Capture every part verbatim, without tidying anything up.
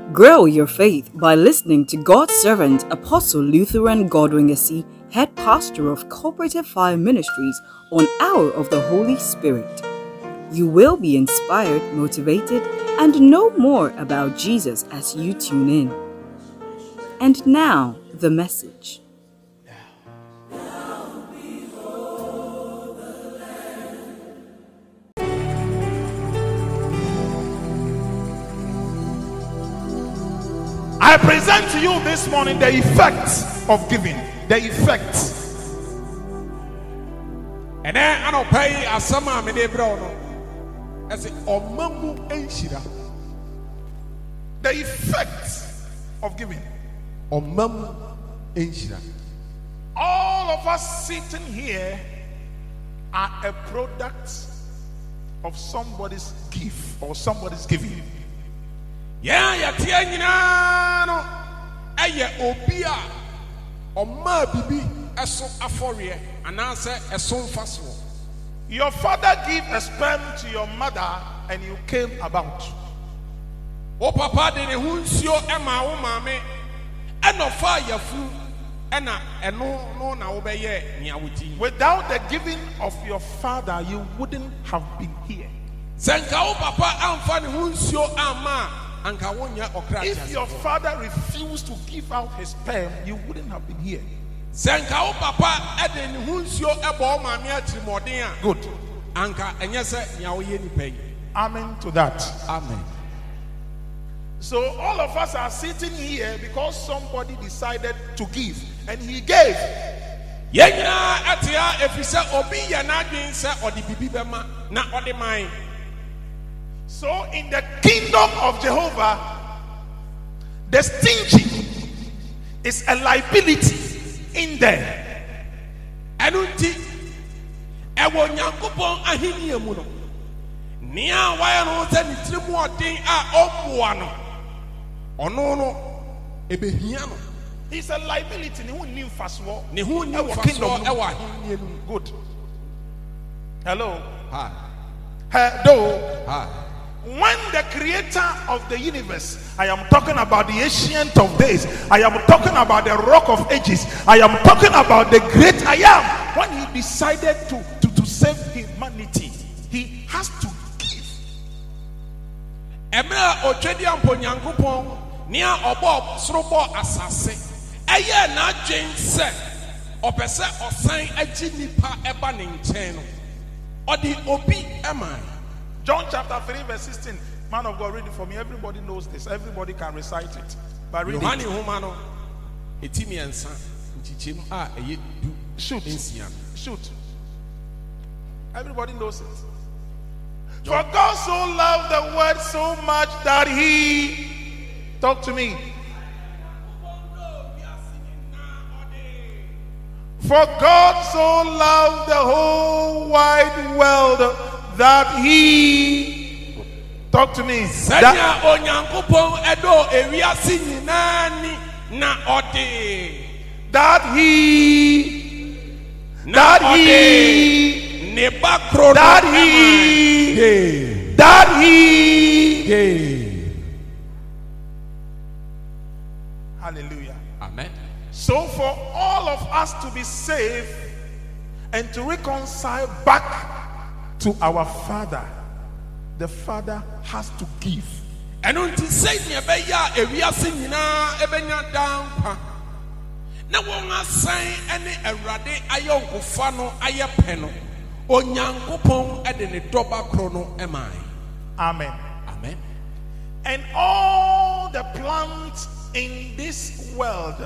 Grow your faith by listening to God's servant Apostle Lutheran Godwin Yesi, head pastor of Cooperative Fire Ministries, on Hour of the Holy Spirit. You will be inspired, motivated, and know more about Jesus as you tune in. And now, the message. I present to you this morning the effects of giving. The effects. And then I don't pay a summer me de brono. As it omamu enshira. The effects of giving. Omamu enshira. All of us sitting here are a product of somebody's gift or somebody's giving. Yeah, ya tia nyina no eye obi a oma bibi eso afore anase eso mfaso. Your father gave a sperm to your mother and you came about. O papa de ne hunsuo e ma wo mame e no fa yafu e na eno no na wo beye nia wuti. Without the giving of your father, you wouldn't have been here. Senka wo papa amfa ne hunsuo ama. If your father refused to give out his sperm, you wouldn't have been here. Good. Amen to that. Amen. So all of us are sitting here because somebody decided to give, and he gave. So in the kingdom of Jehovah, the stingy is a liability in there. Enunti ewo nyankopon ahini emu no. Nia waya no se ni tirimu odin a oboa no. Ono no ebehia no. It's a liability. Ni hu ni mfaso. Ni hu ni mfaso ewo ahini emu. Good. Hello. Hi. Hello. Hi. When the creator of the universe, I am talking about the ancient of days, I am talking about the rock of ages, I am talking about the great I am, when he decided to, to, to save humanity, he has to give. Emra ochedi ampo nyankopon nia obo sorobo asase eye na dwen se opese osan agi nipa eba ne nchen no odi obi eman. John chapter three verse sixteen. Man of God, read it for me. Everybody knows this. Everybody can recite it. But read Yohani it. Humano, etimi ensa, nchichim a eye du Shoot. ensia. Shoot. Everybody knows it. For God so loved the world so much that he, talk to me. For God so loved the whole wide world that he, talk to me. That onyankopon edo ewiase nyinani na ode. That he, that he, that he, that he. Hallelujah. Amen. So for all of us to be saved and to reconcile back to our Father, the Father has to give. And until say nebeya ewiase nyina ebenya dampa. Na won asan ene awrade ayonkofo no ayepe no. Onyankopon ede ne doba kro no eman. Amen. Amen. And all the plants in this world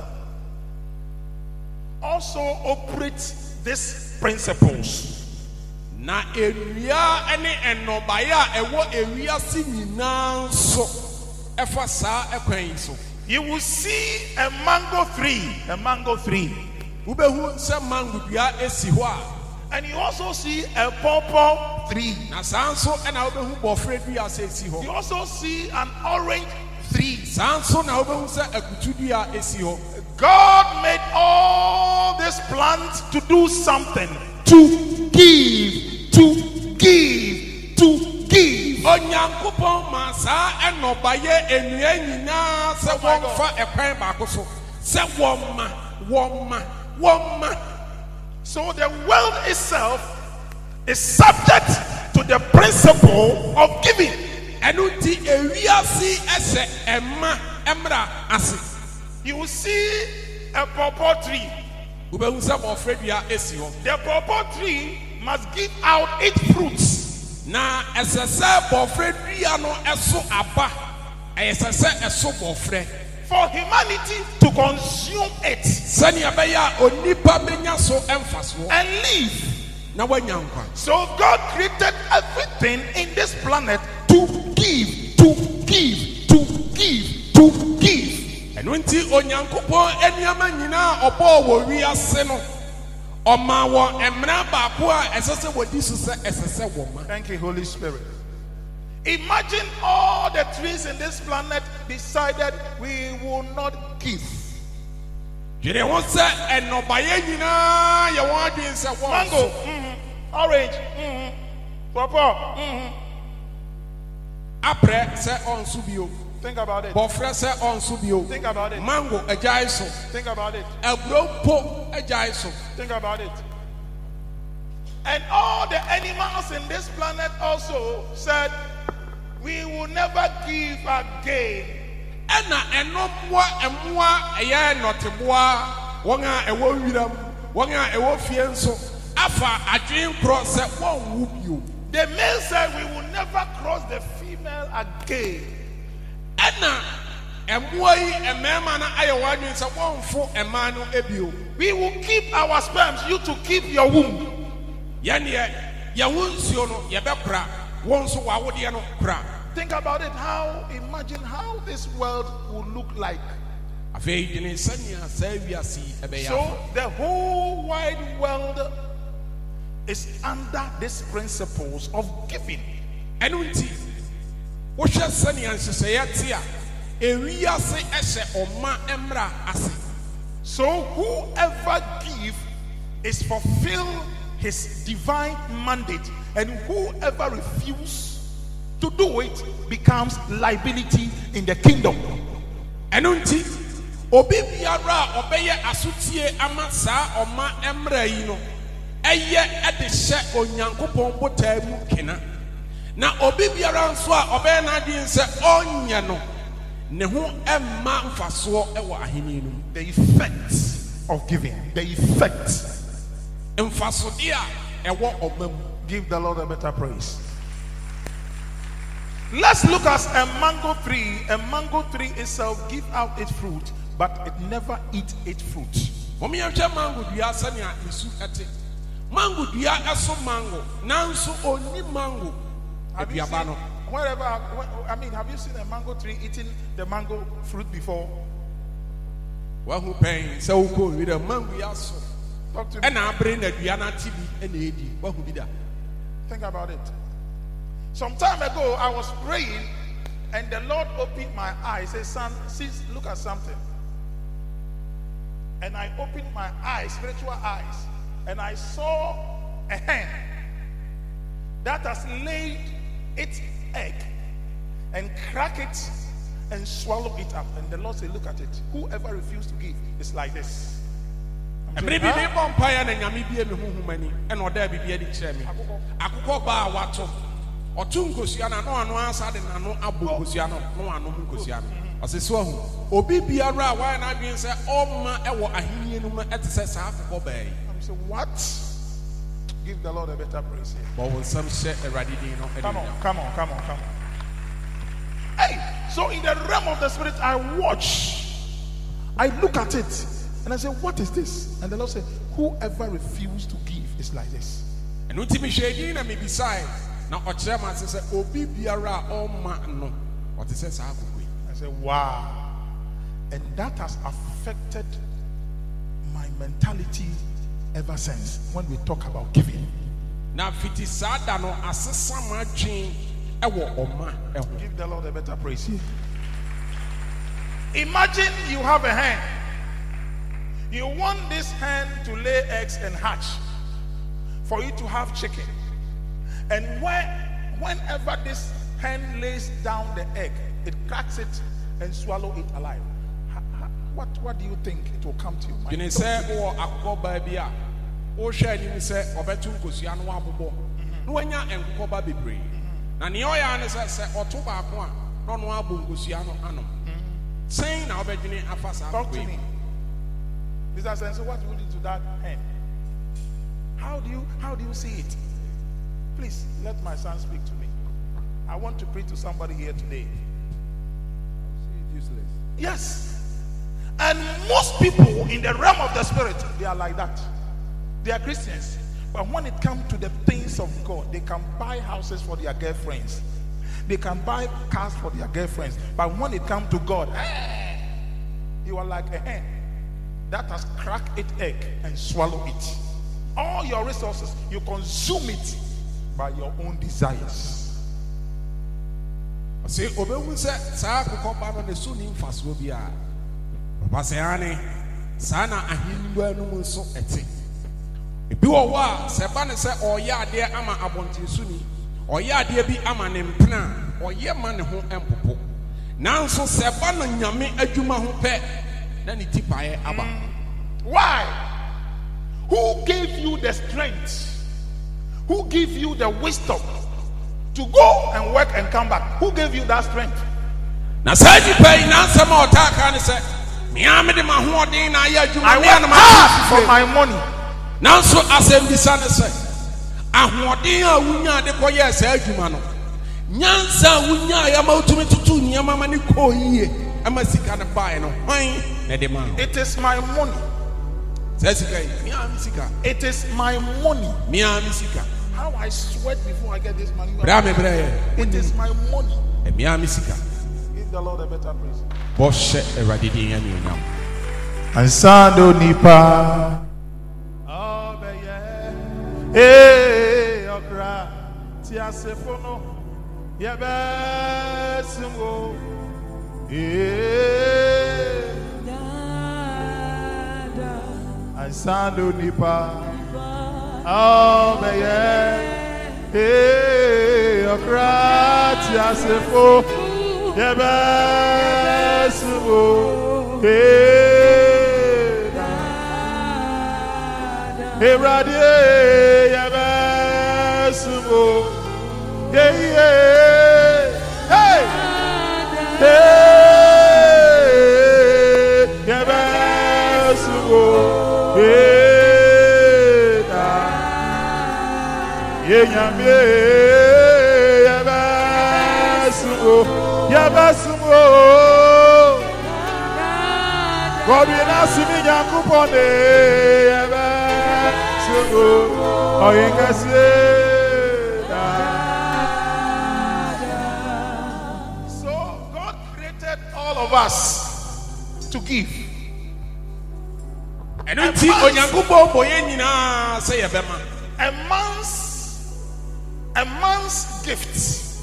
also operate these principles. Na ewia ene enobaya ewo ewiase nyina so efa saa ekwan so. You will see a mango tree, a mango tree. Ubehu se mango dua esi ho a. And you also see a pawpaw tree. Na sanso ena ubehu bofre dua se esi ho. You also see an orange tree. Sanso na ubehu se akutu dua esi ho. God made all these plants to do something, to give, to give, to give. onyankopɔn ma saa ɛnɔbayɛ enua nyinaa sɛ wɔmfa ɛkwan baako so sɛ wɔmma wɔmma wɔmma. So the world itself is subject to the principle of giving. ɛno nti ewiase ɛsɛ ɛma ɛmra ase. You will see a pawpaw tree. wobɛhu sɛ bɔfrɛ dua esi hɔ. The pawpaw tree must give out its fruits. na ɛsɛ sɛ bɔfrɛ dua no ɛso aba ɛsɛ sɛ ɛso bɔfrɛ. For humanity to consume it sɛnea ɛbɛyɛ a onipa bɛnya so ɛmfa soɔ and live. na wanya nkwa. So God created everything in this planet to give, to give, to give, to give. ɛno nti onyankopɔn nneɛma nyinaa ɔbɔɔ wɔ wiase no ɔma wɔ mmara baako a ɛsɛ sɛ wɔdi so sɛ ɛsɛ sɛ wɔma. Thank you, Holy Spirit. Imagine all the trees in this planet decided we will not give. dwene ho sɛ ɛnɔbayɛ nyinaa yɛ wɔn adwene sɛ wɔn Mango, so. mhm, orange, mhm, pawpaw, mhm. aprɛ sɛ ɔnso bio. Think about it. bɔfrɛ sɛ ɔnso bio. Think about it. mango agyae so. Think about it. aburo mpo agyae so. Think about it. And all the animals in this planet also said, we will never give again. ɛna ɛno mmoa mmoa ɛyɛ nnɔteboa wɔn a ɛwɔ wiram wɔn a ɛwɔ fie nso afa adwene korɔ sɛ wɔnwu bio. The male said, we will never cross the female again. ɛna mmoa yi mmarima no ayɛ wɔn adwene sɛ wɔnfo mmaa no ebio. We will keep our sperms, you to keep your womb. yɛneɛ yɛwo nsuo no yɛbɛkora wɔn nso wɔawodeɛ no kora. Think about it. How, imagine how this world will look like. afei dwene sɛnea saa wiase yi ɛbɛyɛ. So the whole wide world is under these principles of giving. ɛno nti wohwɛ sɛnea nhyehyɛeɛ te a ewiase ɛhyɛ ɔma mmra ase. So whoever give is fulfill his divine mandate, and whoever refuse to do it becomes liability in the kingdom. ɛno nti obi biara a ɔbɛyɛ asotie ama saa ɔma mmra yi no ɛyɛ ɛde hyɛ onyankopɔn botaa mu kena. na obi biara nso a ɔbɛyɛ n'adwene sɛ ɔnyɛ no ne ho ɛmma mfasoɔ ɛwɔ ahenni no mu. The effect of giving, the effect. mfasodeɛ a ɛwɔ ɔma mu. Give the Lord a better praise. Let's look at a mango tree. A mango tree itself give out its fruit, but it never eats its fruit. wɔn yɛhwɛ mango dua sɛnea esu ɛte. mango dua ɛso mango nanso oni mango Have you aduaba seen, no. wherever, I mean, have you seen a mango tree eating the mango fruit before? wahu pɛn sɛ wokɔ owira mango yi aso Talk to me. ɛna abere na dua no ate bi ɛna edi wahu bi da. Think about it. Some time ago, I was praying, and the Lord opened my eyes. Said, "Son, sis, look at something." And I opened my eyes, spiritual eyes, and I saw a hen that has laid its egg and crack it and swallow it up. And the Lord said, "Look at it. Whoever refused to give is like this." I'm saying, ɛbere bi ne "Huh?" bɔ mpaeɛ na nyame bie me honhom ani ɛna ɔda biribi adi kyerɛ me. akokɔ baa wato ɔto nkosua no ano ano asa de n'ano abɔ nkosua no no ano ho nkosua no. ɔsɛ so ahu obi biara a wayɛ n'adwene sɛ ɔmma ɛwɔ ahenni no mu ɛte sɛ saa akokɔ baa yi. I'm saying, "What?" Give the Lord a better praise here. bɔ wo nsɛm hyɛ awurade din no ɛde Come on, nyam. come on, come on, come on. Hey, so in the realm of the spirit, I watch, I look at it, and I say, "What is this?" And the Lord said, "Whoever refused to give is like this." ɛno nti mehwɛ din na mebisae na ɔkyerɛ me ase sɛ obi biara a ɔmma no ɔte sɛ saa akokɔ yi. I said, "Wow." And that has affected my mentality ever since when we talk about giving. na fiti saa da no asesa ma adwen ɛwɔ ɔma ɛho. Give the Lord a better praise here. Imagine you have a hen. You want this hen to lay eggs and hatch for you to have chicken. And when, whenever this hen lays down the egg, it cracks it and swallow it alive. Ha, ha, what what do you think it will come to your mind? You say or akoko baby a o hwe ni say obetu nkosua no abobo no wanya enkoba bebre na ne oya ne say say oto ba ko a no no abo nkosua no anom saying na obedwene afasa. Talk to me. Mister Sense, what will you do to that hen? How do you how do you see it? Please let my son speak to me. I want to pray to somebody here today. Useless. Yes. And most people in the realm of the spirit, they are like that. They are Christians. But when it comes to the things of God, they can buy houses for their girlfriends. They can buy cars for their girlfriends. But when it comes to God, eh, you are like a hen that has cracked its egg and swallowed it. All your resources, you consume it by your own desires. Say obewu se saa akoko ba no ne so ni mfaso bia papa se ane saa na ahindu anu nso ete ebi wo wa se ba ne se oye ade ama abontin so ni oye ade bi ama ne mpena oye ma ne ho empopo nanso se ba no nyame adwuma ho pe na ne tipae aba. Why? Who gave you the strength? Who gave you the wisdom to go and work and come back? Who gave you that strength? Na say di pay na sama otaka ne say me am de ma ho odin na ya adwuma I me work na ma hard for my money. Now so asem bisa ne say ahoɔden a wunya de kɔyɛ saa adwuma no nyansa wunya ya ma utumi tutu nneɛma ma ne kɔyie ama sika ne bae no hwan na de ma. It is my money. Say sika yi me am sika. It is my money. Me am sika. How I sweat before I get this money. Bra me bra ye. It is my money. E me am sika. Give the Lord a better praise. Bo hye Awurade din ya ne onyam. Ansando nipa. Oh be ye. Eh okra. Ti asefono. Ye be singo. Eh. Ansando nipa. Oh, be yeah, hey, okrati asefo, yebesu, hey, hey, radie, yebesu, hey, hey, hey, yebesu, hey. Yenyame yabasumo yabasumo God will not see me yakupone yabasumo oyingase. So God created all of us to give. And unti onyankopon boye nyina say yebema. A man's A man's gift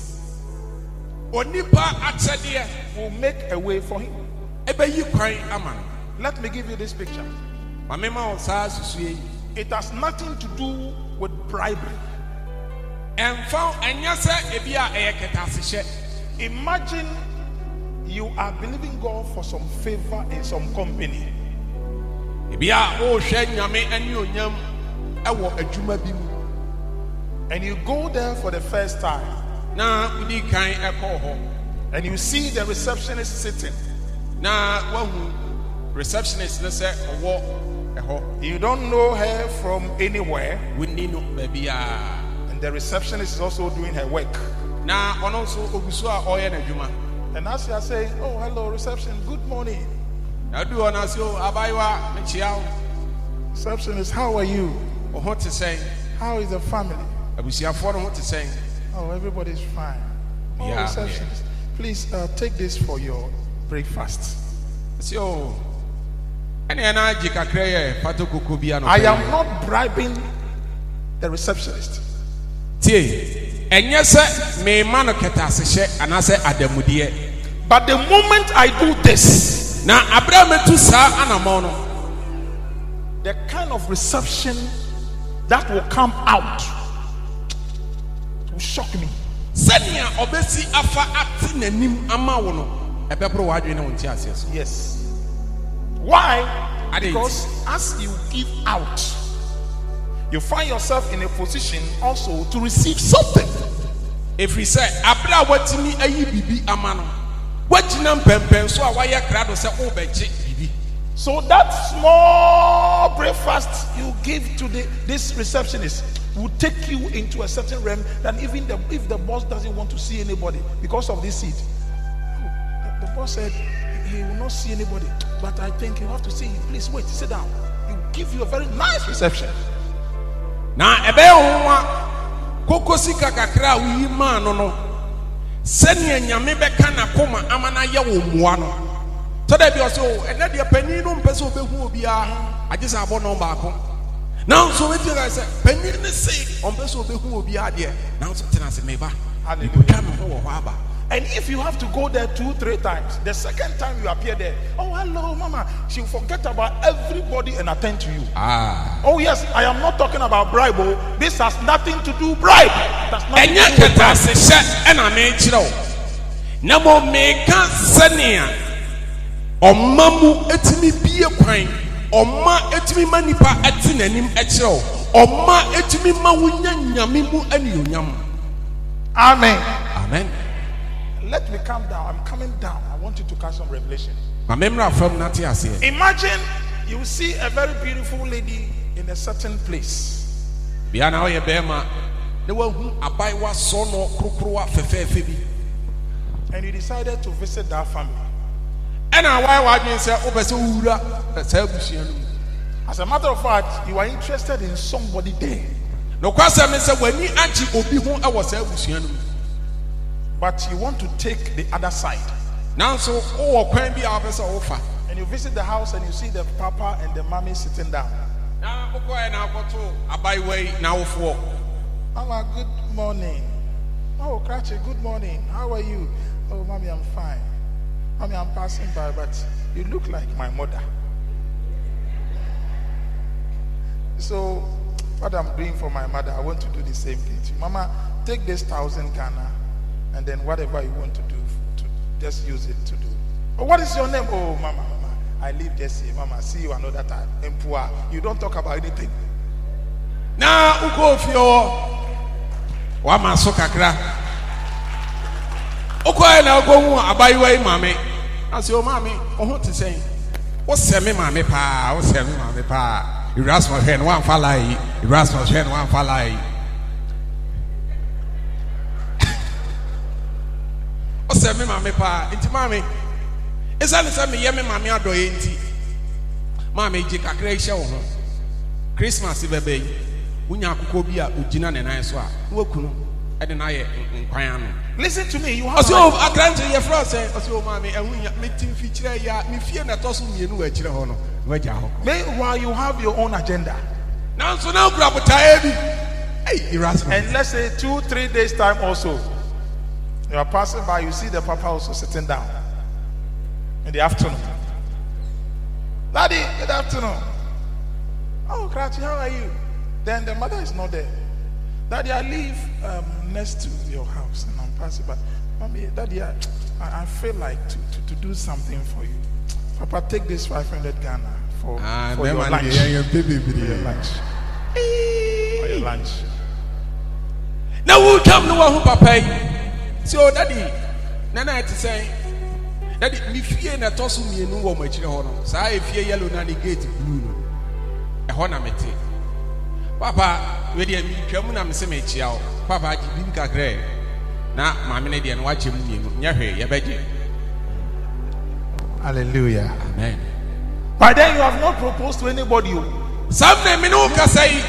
onipa atsede will make a way for him. Ebe yi kwan ama. Let me give you this picture. Mamema o sa susue. It has nothing to do with bribery. Emfa enya se ebi a eyeketase. Imagine you are believing God for some favor in some company. Ebi a o hwe nyame ani onyam ewo adwuma bi mu. And you go there for the first time. Na udi kan eko ho. And you see the receptionist sitting. Na wahu receptionist na say owo eho. You don't know her from anywhere. Wuni no baby a. And the receptionist is also doing her work. Na ono so oguso a oye na dwuma. And as you are saying, oh hello reception, good morning. Na do ona so abaiwa mechiao. Receptionist, how are you? Oho te say, how is the family? Abusiafo no te say. Oh, everybody's fine. Oh, yeah, receptionist, yeah. Please uh, take this for your breakfast. So, I am not bribing the receptionist. But the moment I do this, the kind of reception that will come out will shock me. Senia obesi afa ati nanim ama wo no. Ebebro wadwe na wonti aseso. Yes. Why? Adage. Because as you give out, you find yourself in a position also to receive something. If we say abra watimi ayi bibi ama no. Wajina mpempen so a waya krado se obeje bibi. So that small breakfast you give to the this receptionist will take you into a certain realm that even the, if the boss doesn't want to see anybody because of this seed. The, the boss said he will not see anybody, but I think you have to see him. Please wait, sit down. He will give you a very nice reception. Na ebe onwa kokosika kakra wi ma no no. Senia nyame beka na koma amana ye wo muwa no. So that be also ene de pani no mpese obehu obi a agese abo no ba ko. Now so wetin I say pani ne say mpese obehu obi a de. Now so tena se meba. Hallelujah. And if you have to go there two, three times, the second time you appear there, oh hello, mama, she'll forget about everybody and attend to you. Ah. Oh yes, I am not talking about bribe. Oh, this has nothing to do bribe. That's nothing Enya to do with keta bribe. se she ena me chiro. Na mo me ka senia. Omma mu etimi bie kwan. Omma etimi manipa ati nanim e chiro. Omma etimi ma wunya nyame mu anionyam. Amen. Amen. Let me calm down. I'm coming down. I want you to catch some revelation. Imagine you see a very beautiful lady in a certain place. And you decided to visit that family. As a matter of fact, you are interested in somebody there. But you want to take the other side. Now, so oh, can be our vessel offer. And you visit the house and you see the papa and the mommy sitting down. Now, okay, now go to a byway now for. Mama, good morning. Oh, Cratchy, good morning. How are you? Oh, mommy, I'm fine. Mommy, I'm passing by, but you look like my mother. So, what I'm doing for my mother, I want to do the same thing to you. Mama, take this thousand Ghana. And then whatever you want to do, to just use it to do. Oh, what is your name? Oh, mama, mama, I live just here. Mama, see you another time. In poor, you don't talk about anything. Now, uko fio, wama sokakra. Uko na uko mu abayiwa mame. Asi o mame, oho te say. O se me mame pa, o se me mame pa. Erasmus hen wan falai, Erasmus hen wan falai. O se me mame pa, inti mame. Esa ne se me ye me mame adoye nti. Mame ji kakra hye wo ho. Christmas bebe yi. Unya akoko bi a ogina ne nan so a. Wo kunu e de na ye nkwan ano. Listen to me, you have Oso akrante ye fra say, oso mame ehunya metim fi kire ya, me fie na toso mienu wa kire ho no. Waja ho. Meanwhile, you have your own agenda. Now so now grab tae bi. Hey, Erasmus. And let's say two, three days time also. You are passing by, you see the papa also sitting down in the afternoon. Daddy, good afternoon. Oh, Krachi, how are you? Then the mother is not there. Daddy, I live um, next to your house and I'm passing by. Mommy, Daddy, I, I feel like to, to, to do something for you. Papa, take this five hundred Ghana for, ah, for your lunch. Yeah, your baby, for your lunch. For your lunch. Now we'll come to one papa. So, Daddy, Nana to say, Daddy, me fear na tosu me no wo machire ho no. Sa e fear yellow na the gate blue no. E ho na mete. Papa, we dey mi twam na me se me chia o. Papa ji bi kakra. Na ma me ne dey no wa chem me no. Nya hwe ye beje. Hallelujah. Amen. By then you have not proposed to anybody. Some me no ka say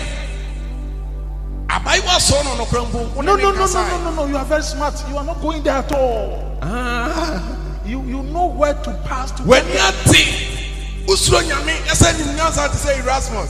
Abai was son on a crumble. No, no, no, no, no, no, no. You are very smart. You are not going there at all. Ah, you you know where to pass to. When you are think, Usro Nyame, I said in Nyanza to say Erasmus.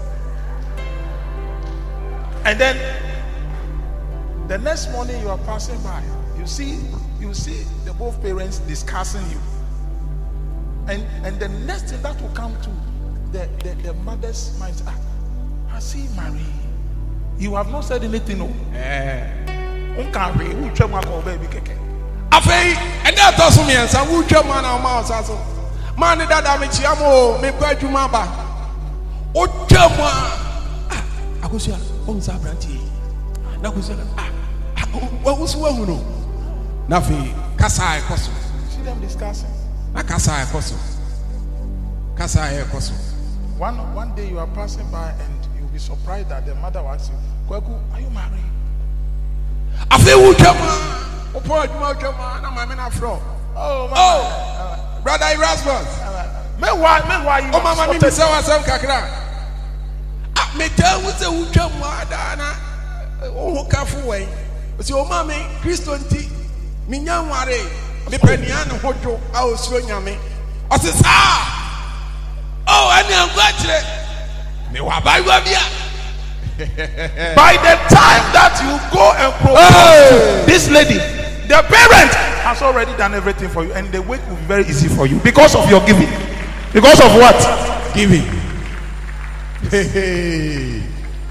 And then the next morning you are passing by. You see, you see the both parents discussing you. And and the next thing that will come to the, the, the mother's mind, ah, has he married? You have not said anything, no. Eh. Unka we who twa ma ko baby keke. Afei, and that doesn't mean some who tell man or mouse also. Man, that I make you make quite you mamba. O tell man, I go see on Sabranti. Now, what was one no? Nothing, Casa Cosso. See them discussing. Na Casa Cosso. Casa Cosso. One one day you are passing by and you'll be surprised that the mother will ask you, Kweku, are you married? Afei, who tell man? Oh, poor man, I'm a afro. Oh, mama. Oh, brother Erasmus. Me why, me why you? Oh, mama, me say what some kakra. Ah, me tell you say who jam wadana. Oh, kafu way. So, oh, mama, Christo nti. Me nyam ware. Me penian hojo. Ah, osro nyame. I says ah. Oh, and I'm glad. Me wa buy wabia. By the time that you go and propose to this lady, the parent has already done everything for you, and the wake will be very easy for you because of your giving. Because of what? Giving. Hey, hey,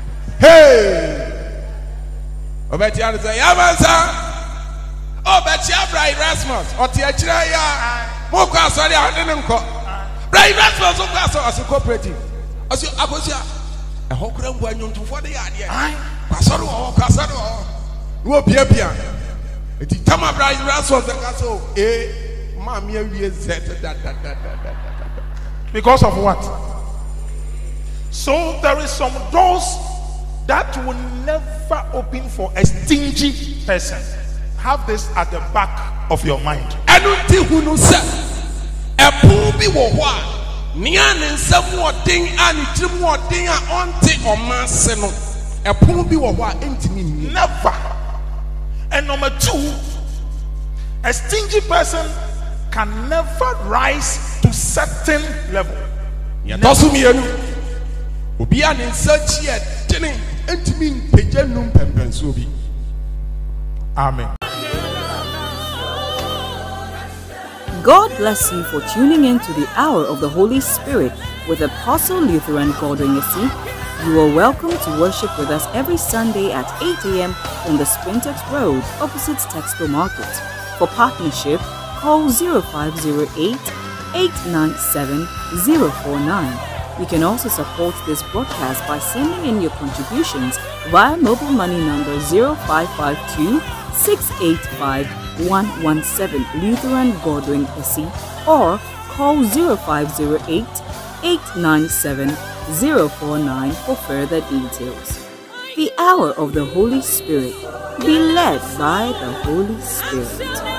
hey. Obetia say, "Yamansa." Oh, Betia Bray Erasmus. Otiachira ya. Moko asori adene nko. Bray Erasmus so kwaso as a cooperative. As you akosia. A hokra mbu anyonto for the ade. Ai. Kwasoro o, kwasoro o. Wo bia bia. Eti tama Bray Erasmus the kaso. Eh, ma me awie zet da da da da. Because of what? So there is some doors that will never open for a stingy person. Have this at the back of your mind. Enuti hunu se epu bi wo ho a nia ne nsam odin ani tirim odin a onte omase no epu bi wo ho a entimi ni. Never. And number two, a stingy person can never rise to certain level. Ya tosu mienu obi a ne nsachi e dene entimi peje num pempenso bi. Amen. God bless you for tuning in to the Hour of the Holy Spirit with Apostle Lutheran Godwin Yesi. You are welcome to worship with us every Sunday at eight a.m. on the Sprintex Road opposite Textile Market. For partnership, call zero five zero eight, eight nine seven, zero four nine. You can also support this broadcast by sending in your contributions via mobile money number zero five five two, six eight five, one one seven Lutheran Godwin Yesi or call zero five zero eight, eight nine seven, zero four nine for further details. The Hour of the Holy Spirit. Be led by the Holy Spirit.